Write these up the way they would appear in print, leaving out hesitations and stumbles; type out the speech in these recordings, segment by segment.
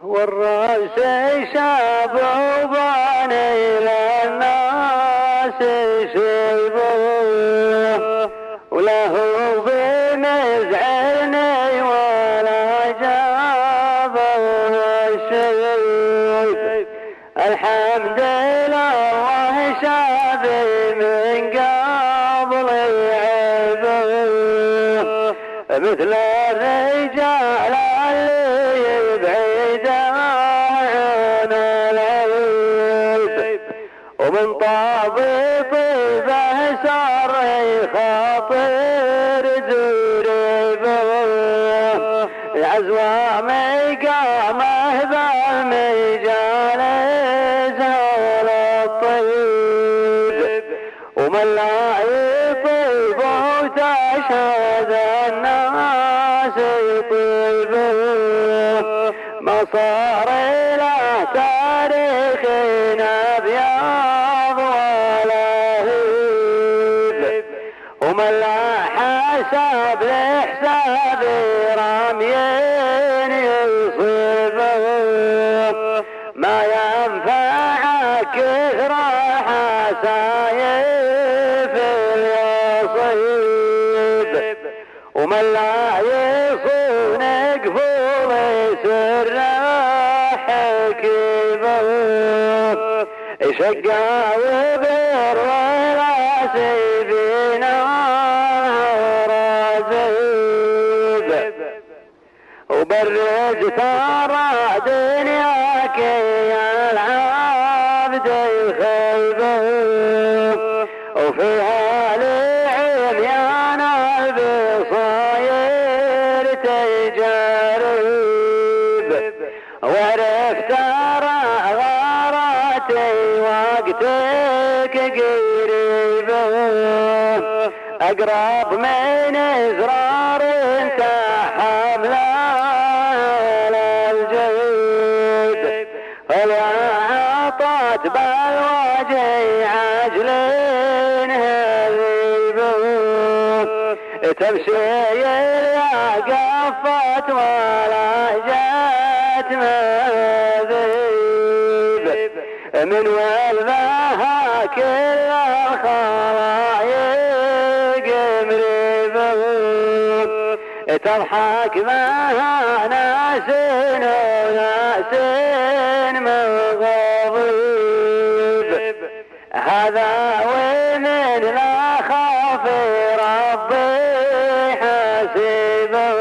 والراس شاب وباني للناس يشيبه وله بنزعني ولا جاب الشيب. الحمد لله شافي من قبل عيبه مثل الرجال اللي يبعد عن العيب. ومن طاب طيبه صار خاطر زريبه العزوى مقامه بالمجال زول الطيب. ومن لا يطيب وتشهد الناس يطيبه ما صار له تاريخنا ابيض ولا هيب. ومن لا حسب لحساب رميين يصيبه ما ينفع كثر حسايف اليصيب. ومن لا يصون قفول سر حكيبه يشقى وبر ولا سيفينا رازيب. وبرج ترى دنياك يا العبد يخيبه وفيها لعميان البصاير تجارب. وعرفت غاراتي وقتك قريبه اقرب من ازرار انت حمل الجيب. فلا عطت بالوجه عجل هذيبه تمشي يا قفت ولا جات مذيب. من والبها كل الخلايق مريبه تضحك معها ناس وناس مغضب. هذا ومن لا خاف ربي حسيبه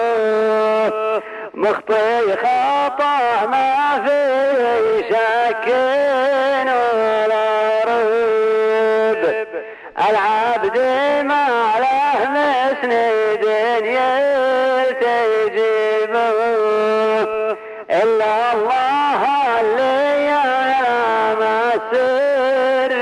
مخطي خطأ ما في شك ولا ريب. العبد ما له مسند يلتجبه إلا الله اللي يعلم السر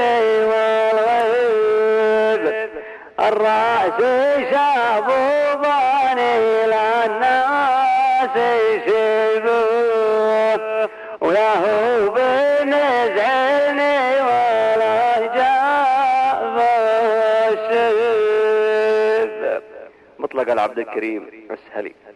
والغيب. الرأس شاب وباني للناس يشيبه وله بنزعني ولا جاب الشيب. مطلق العبد الكريم السهلي.